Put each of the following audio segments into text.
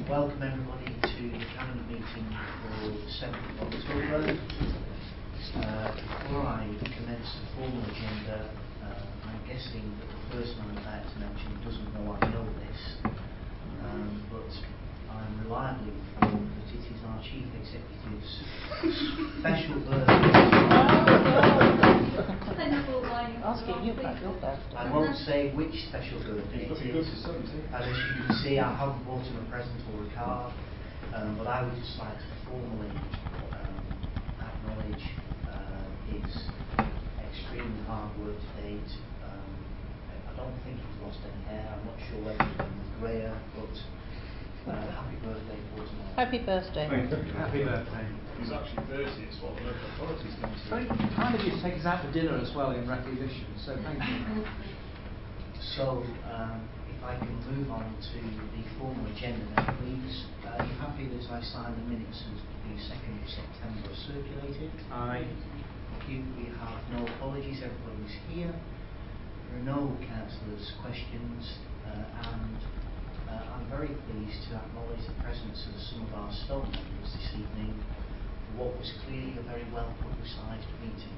Welcome everybody to the Cabinet meeting for the 7th of October. Before I commence the formal agenda, I'm guessing that the first man I'm about to mention doesn't know I know this, but I'm reliably informed that it is our Chief Executive's special birthday. Asking you about your birthday. I won't say which special birthday it is, and as you can see I haven't bought him a present or a card, but I would just like to formally acknowledge his extremely hard work to date. I don't think he's lost any hair, I'm not sure whether he's been grayer, but happy birthday for tomorrow. Happy birthday. Thank you. Happy birthday. He's actually 30, it's what the local authorities come to. Very kind of you to take us out for dinner as well in recognition, so thank you. So, if I can move on to the formal agenda now, please. Are you happy that I sign the minutes of the 2nd of September circulated? Aye. Thank you. We have no apologies, everybody's here. There are no councillors' questions, and I'm very pleased to acknowledge the presence of some of our stone members this evening for what was clearly a very well publicised meeting.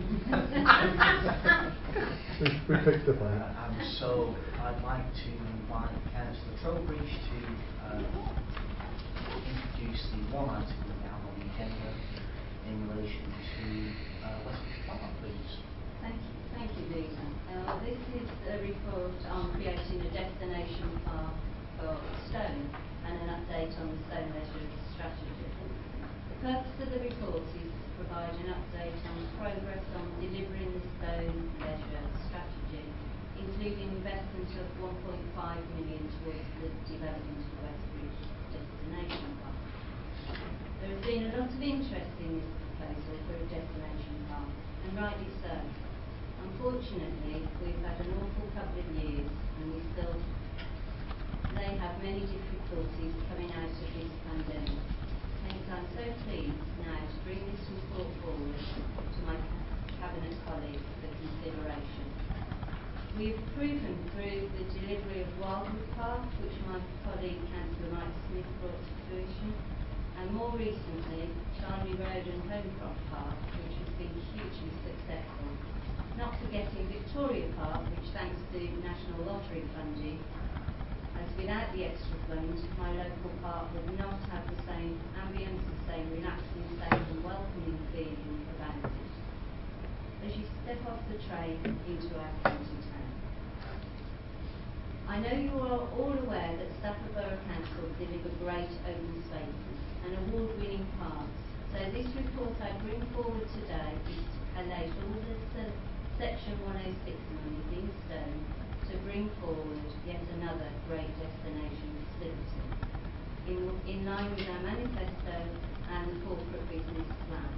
We picked up on it. And so I'd like to invite Councillor Trowbridge to introduce the one item we have on the agenda in relation to Westwood Park, please. Thank you, Lisa. This is a report on creating a destination park for stone and an update on the Stone Leisure strategy. The purpose of the report is to provide an update on progress on delivering the Stone Leisure strategy, including investment of 1.5 million towards the development of Westbridge Destination Park. There has been a lot of interest in this proposal for a destination park, and rightly so. Unfortunately, we've had an awful couple of years and we still may have many difficulties coming out of this pandemic. Hence, I'm so pleased now to bring this report forward to my Cabinet colleagues for consideration. We have proven through the delivery of Wildwood Park, which my colleague Councillor Mike Smith brought to fruition, and more recently, Charnley Road and Homecroft Park, which has been hugely successful. Not forgetting Victoria Park, which thanks to National Lottery funding, as without the extra funds, my local park would not have the same ambience, the same relaxing, safe and welcoming feeling about it. As you step off the train into our county town. I know you are all aware that Stafford Borough Council deliver great open spaces and award-winning parks, so this report I bring forward today is to collate all the Section 106 monies in stone to bring forward yet another great destination facility in line with our manifesto and the corporate business plan.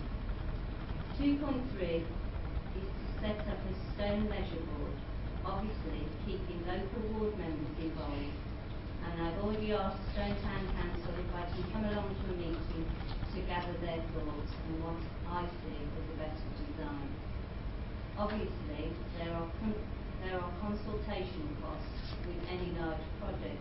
2.3 is to set up a Stone Leisure Board, obviously keeping local ward members involved, and I've already asked Stone Town Council if I can come along to a meeting to gather their thoughts and what I see as a better design. Obviously, there are consultation costs with any large project,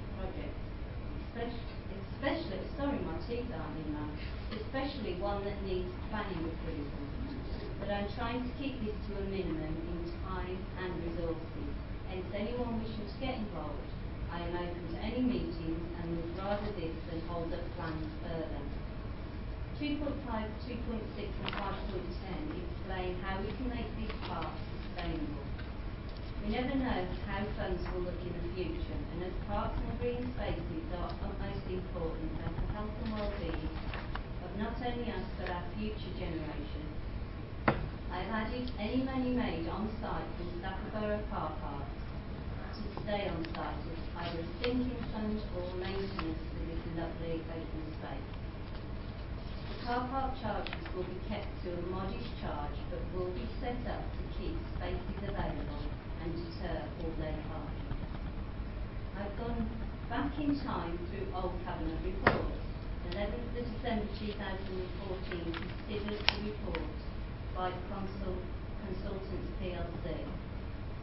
especially one that needs planning approval. But I'm trying to keep this to a minimum in time and resources. Hence, anyone wishing to get involved, I am open to any meetings and would rather this than hold up plans further. 2.5, 2.6 and 5.10 explain how we can make this park sustainable. We never know how funds will look in the future, and as parks and green spaces are utmost important for the health and well-being of not only us but our future generations, I have added any money made on site from Stafford Borough car parks to stay on site as either a sinking fund or maintenance for this lovely open space. Car park charges will be kept to a modest charge but will be set up to keep spaces available and deter all-day parking. I've gone back in time through old Cabinet reports. 11th of December 2014 considered the report by Consultants PLC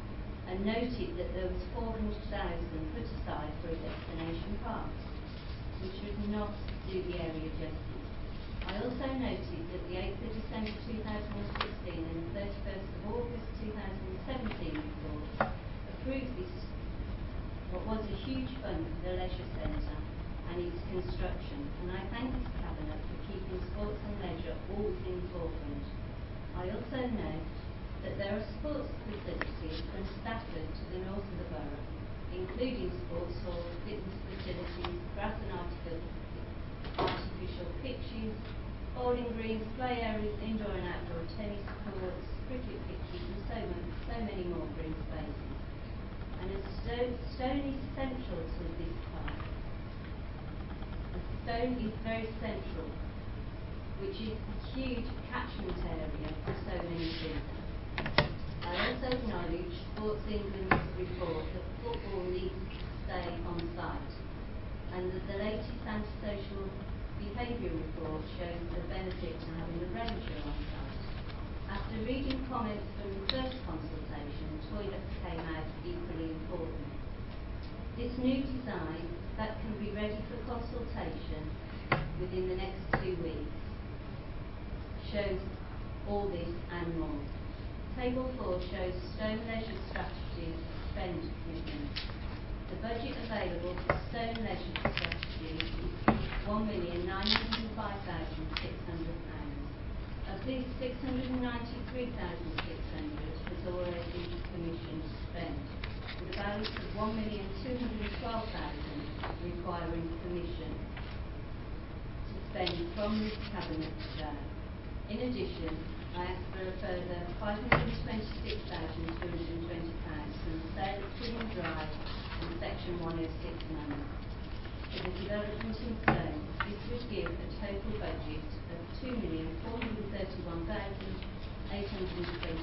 and noted that there was 400,000 put aside for a destination park. we should not do the area justice. I also noted that the 8th of December 2016 and the 31st of August 2017 report approved this, what was a huge fund for the leisure centre and its construction, and I thank this Cabinet for keeping sports and leisure always in the forefront. I also note that there are sports facilities from Stafford to the north of the borough, including sports halls, fitness facilities, grass and artificial pitches, bowling greens, play areas, indoor and outdoor tennis courts, cricket pitches, and so many more green spaces. And as Stone is central to this park, Stone is very central, which is a huge catchment area for so many people. I also acknowledge Sports England's report that football needs to stay on site, and that the latest antisocial behaviour report shows the benefit to having the Ranger on site. After reading comments from the first consultation, toilets came out equally important. This new design that can be ready for consultation within the next 2 weeks shows all this and more. Table 4 shows Stone Leisure Strategy spend commitment. The budget available for Stone Leisure Strategy is £1,905,600. Of this, £693,600 was already commissioned to spend, with a balance of £1,212,000 requiring permission to spend from this Cabinet today. In addition, I asked for a further £526,220 from the sale of Killing Drive and Section 106 money for the development in Stone. This would give a total budget of £2,431,820.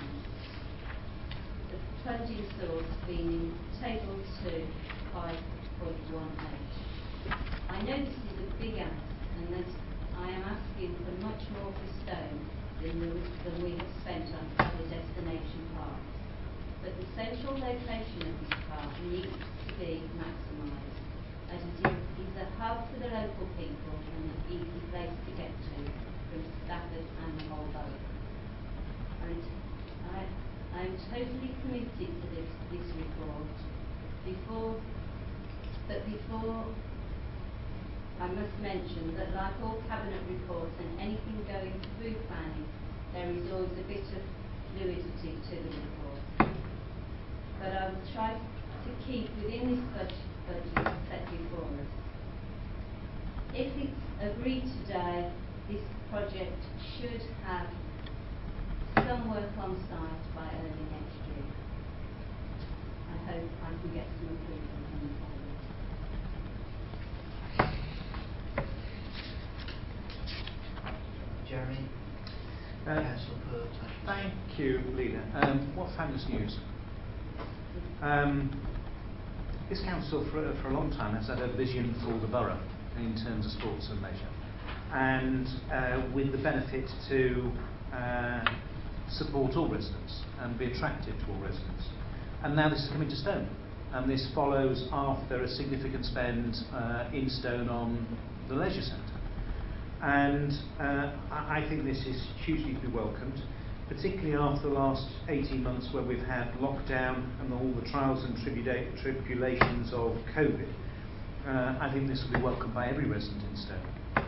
The funding source being in Table 2, 5.1H. I know this is a big ask, and that I am asking for much more for Stone than we have spent on other destination parks. But the central location of this park needs to be maximised, as it is a hub for the local people and an easy place to get to from Stafford and the whole borough. I am totally committed to this report. Before I must mention that, like all Cabinet reports and anything going through planning, there is always a bit of fluidity to the report. But I will try to keep within this budget set before us. If it's agreed today, this project should have some work on site by early next year. I hope I can get some approval from the Cabinet. Jeremy? Councillor Pert. Thank you, Leader. What fabulous news. This council for a long time has had a vision for the borough in terms of sports and leisure, and with the benefit to support all residents and be attractive to all residents. And now this is coming to Stone, and this follows after a significant spend in Stone on the leisure centre. And I think this is hugely to be welcomed, particularly after the last 18 months where we've had lockdown and all the trials and tribulations of COVID. I think this will be welcomed by every resident in Stone.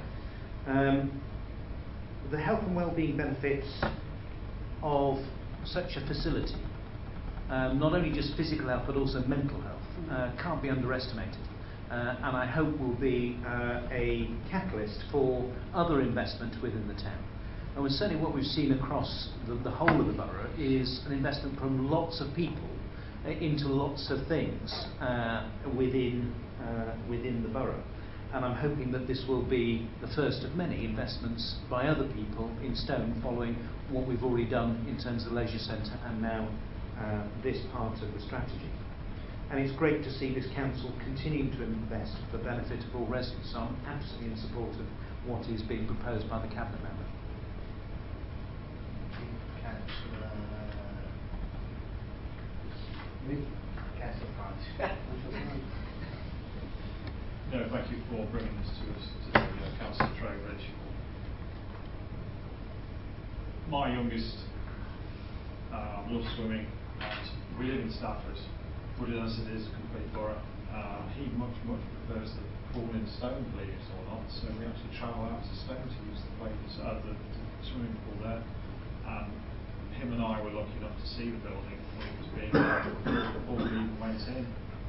The health and well-being benefits of such a facility, not only just physical health but also mental health, can't be underestimated. And I hope will be a catalyst for other investment within the town. And certainly what we've seen across the whole of the borough is an investment from lots of people into lots of things within the borough. And I'm hoping that this will be the first of many investments by other people in Stone, following what we've already done in terms of the leisure centre and now this part of the strategy. And it's great to see this council continuing to invest for the benefit of all residents. So I'm absolutely in support of what is being proposed by the Cabinet member. Councillor Price. No, thank you for bringing this to us today, Councillor Trowbridge. My youngest loves swimming, and we live in Stafford, but as it is a complete borough, he much prefers the pool in Stone, believe it or not, so we actually travel out to Stone to use the swimming pool there. Him and I were lucky enough to see the building when it was being built before we even went in.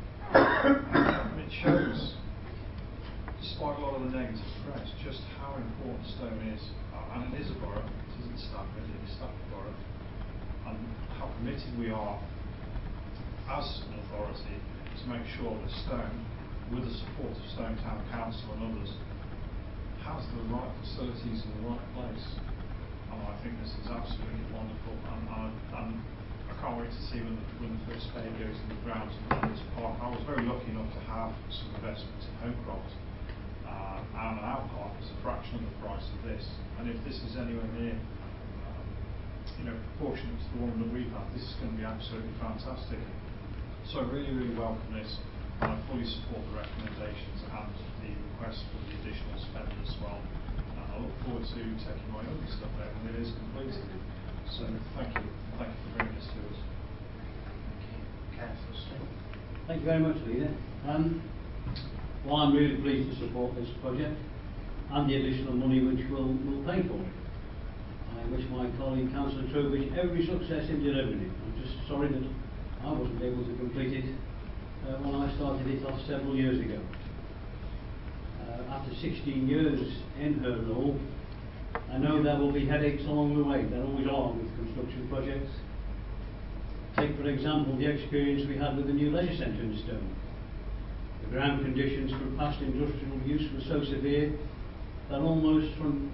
It shows, despite a lot of the negative press, just how important Stone is, and it is a borough, it isn't Stafford, it is Stafford Borough, and how committed we are as an authority to make sure that Stone, with the support of Stone Town Council and others, has the right facilities in the right place. And I think this is absolutely wonderful, and I can't wait to see when the first spade goes in the ground in this park. I was very lucky enough to have some investment in Homecroft, and an out park is a fraction of the price of this. And if this is anywhere near proportionate to the one that we've had, this is going to be absolutely fantastic. So I really welcome this, and I fully support the recommendations and the request for the additional spend as well. And I look forward to taking my own stuff there when it is completed. So thank you for bringing this to us. Thank you. Councillor Smith. Thank you very much, Leader. Well, I'm really pleased to support this project and the additional money which will pay for it. I wish my colleague Councillor Trowbridge every success in delivering it. I'm just sorry that I wasn't able to complete it when I started it off several years ago. After 16 years in her role, I know there will be headaches along the way. There always are with construction projects. Take, for example, the experience we had with the new leisure centre in Stone. The ground conditions for past industrial use were so severe that almost from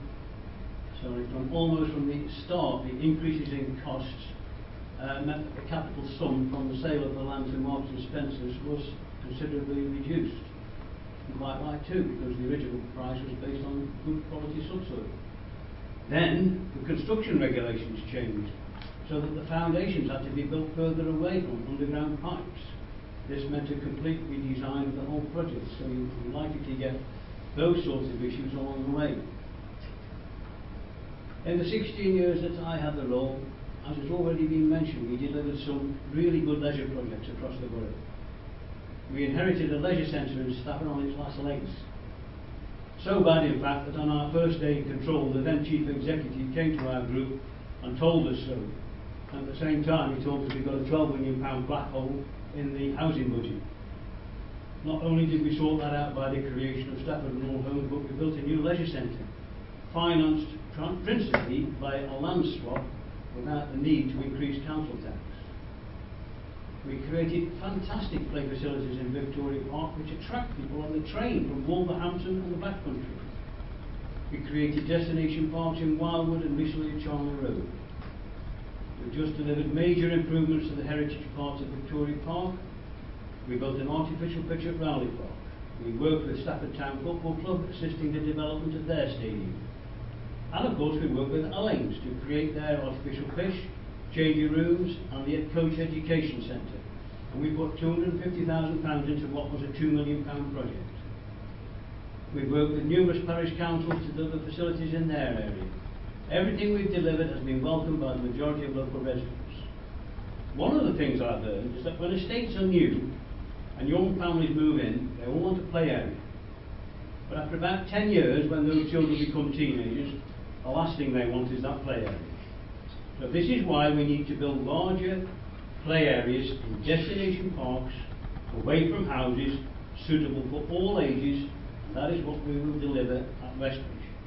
the start, the increases in costs meant that the capital sum from the sale of the land to Marks and Spencers was considerably reduced. And quite right too, because the original price was based on good quality subsoil. Then the construction regulations changed, so that the foundations had to be built further away from underground pipes. This meant a complete redesign of the whole project, so you're likely to get those sorts of issues along the way. In the 16 years that I had the role, as has already been mentioned, we delivered some really good leisure projects across the borough. We inherited a leisure centre in Stafford on its last legs. So bad, in fact, that on our first day in control, the then Chief Executive came to our group and told us so. At the same time, he told us we've got a £12 million black hole in the housing budget. Not only did we sort that out by the creation of Stafford and All Homes, but we built a new leisure centre, financed principally by a land swap without the need to increase council tax. We created fantastic play facilities in Victoria Park which attract people on the train from Wolverhampton and the backcountry. We created destination parks in Wildwood and recently at Charnley Road. We've just delivered major improvements to the heritage parts of Victoria Park. We built an artificial pitch at Rowley Park. We worked with Stafford Town Football Club, assisting the development of their stadium. And of course we worked with Alleynes to create their artificial pitch, changing rooms and the Coach Education Centre. And we put £250,000 into what was a £2 million project. We've worked with numerous parish councils to deliver facilities in their area. Everything we've delivered has been welcomed by the majority of local residents. One of the things I've learned is that when estates are new and young families move in, they all want a play area. But after about 10 years, when those children become teenagers, the last thing they want is that play area. So this is why we need to build larger play areas in destination parks, away from houses, suitable for all ages, and that is what we will deliver at Westbridge.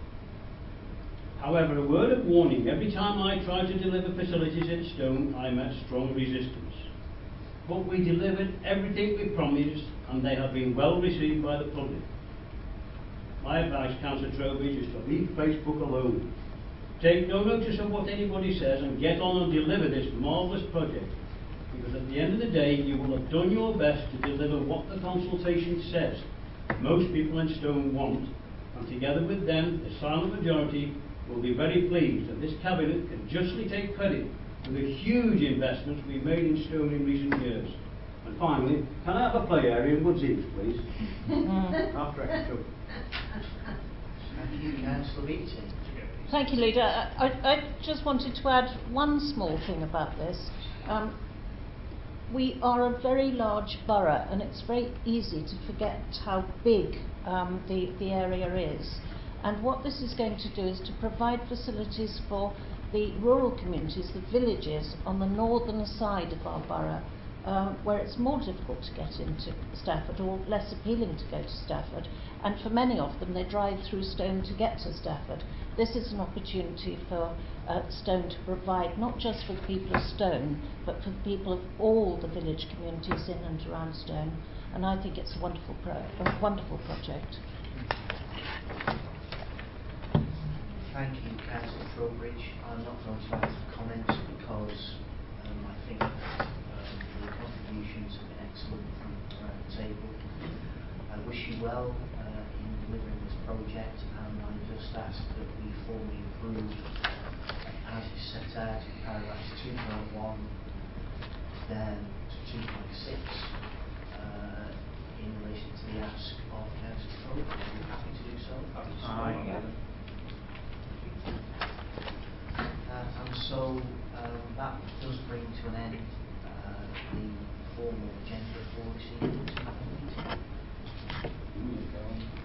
However, a word of warning, every time I try to deliver facilities in Stone, I met strong resistance. But we delivered everything we promised, and they have been well received by the public. My advice, Councillor Trowbridge, is to leave Facebook alone. Take no notice of what anybody says and get on and deliver this marvellous project. Because at the end of the day, you will have done your best to deliver what the consultation says most people in Stone want, and together with them, the silent majority will be very pleased that this Cabinet can justly take credit for the huge investments we've made in Stone in recent years. And finally, can I have a play area in Woods East, please? after extra. Thank you, Councillor Beattie. Thank you, Leader. I just wanted to add one small thing about this. We are a very large borough, and it's very easy to forget how big the area is. And what this is going to do is to provide facilities for the rural communities, the villages on the northern side of our borough, where it's more difficult to get into Stafford or less appealing to go to Stafford. And for many of them, they drive through Stone to get to Stafford. This is an opportunity for Stone to provide, not just for the people of Stone, but for the people of all the village communities in and around Stone. And I think it's a wonderful project. Thank you, Councillor Trowbridge. I'm not going to make comments because I think the contributions have been excellent from around the table. I wish you well in delivering this project, and I just ask that we formally approve as is set out in paragraphs 2.1 then to 2.6 in relation to the ask of Councillor Trowbridge. Are you happy to do so? Aye. And so that does bring to an end the formal agenda for this evening's meeting.